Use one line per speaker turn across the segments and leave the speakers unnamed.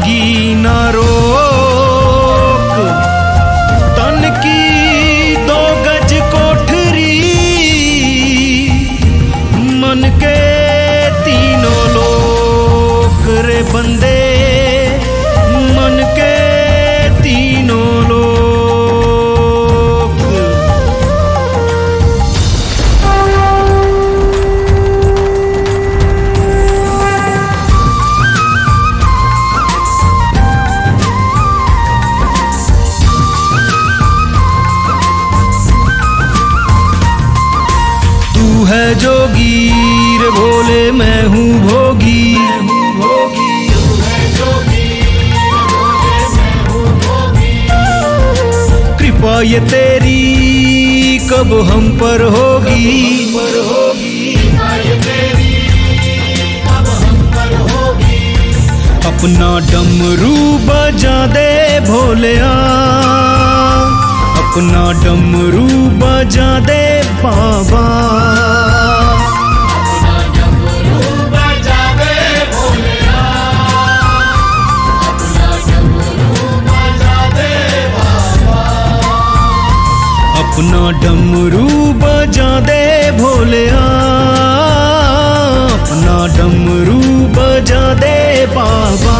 लागी ना रोक, तन की 2 गज कोठरी, मन के तीनों लोक रे बंदे, मन के तीनों लोक। तू है जोगी रे भोले, मैं हूँ भोगी, कृपा ये तेरी कब हम पर होगी, अपना डमरू बजा दे भोलेया, अपना डमरू बजा दे बाबा,
अपना डमरू बजा दे भोलेया, अपना डमरू बजा दे बाबा,
अपना डमरू बजा दे भोलेया, अपना डमरू बजा दे बाबा।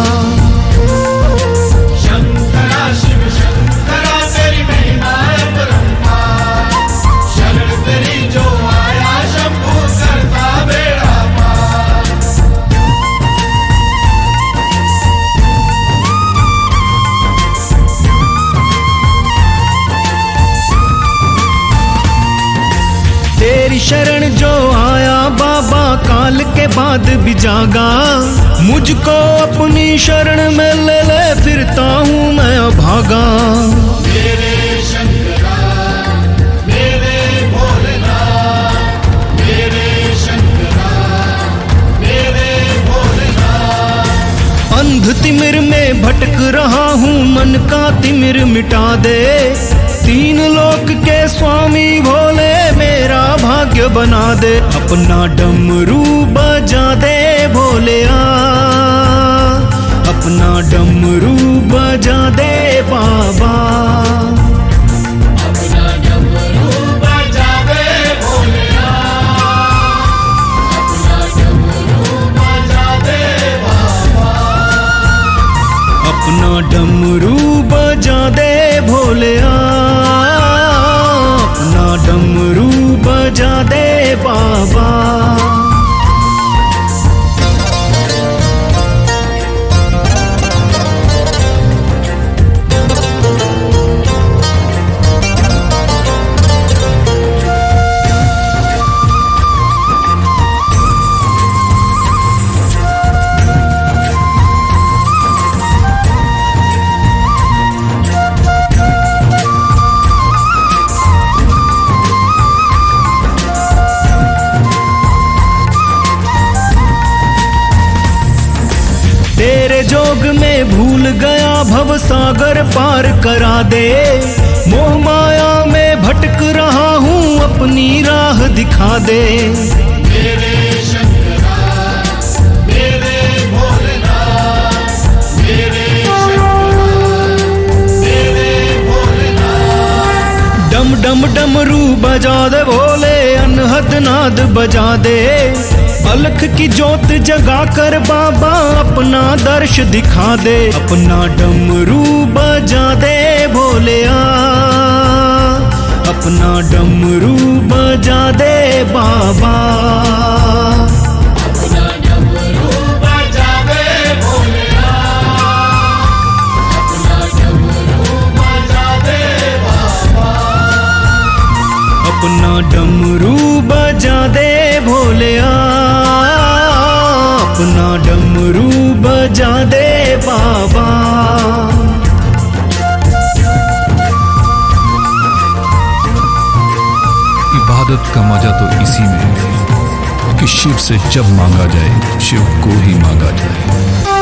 शंकरा शिव शंकरा तेरी महिमा अपरंपार, शरण तेरी जो आया शंभू करता बेड़ा पार।
तेरी शरण जो आया बाबा, काल के बाद भी जागा, मुझको अपनी शरण में ले ले, फिरता हूँ मैं अभागा।
मेरे शंकरा मेरे भोलेनाथ, मेरे शंकरा मेरे भोलेनाथ।
अंध तिमिर में भटक रहा हूँ, मन का तिमिर मिटा दे, 3 लोक के स्वामी भोले मेरा भाग्य बना दे, अपना डमरू बजा दे भोलेया, अपना डमरू बजा दे बाबा,
अपना डमरू बजा दे भोलेया, अपना डमरू बजा दे बाबा,
अपना डमरू बजा दे भोलेया, अपना डमरू बजा दे बाबा। तेरे जोग में भूल गया भव सागर पार करा दे, मोह माया में भटक रहा हूँ, अपनी राह दिखा दे।
मेरे शंकरा मेरे भोलेनाथ, मेरे शंकरा मेरे भोलेनाथ।
डम डम डमरू बजा दे भोले, अनहद नाद बजा दे, अलख की जोत जगा कर बाबा अपना दर्श दिखा दे, अपना डमरू बजा दे भोलेया, अपना डमरू बजा दे बाबा,
अपना डमरू बजा दे भोलेया, अपना डमरू बजा दे बाबा,
अपना डमरू बजा दे भोलेया, अपना डमरू बजा दे बाबा।
इबादत का मजा तो इसी में है कि शिव से जब मांगा जाए शिव को ही मांगा जाए।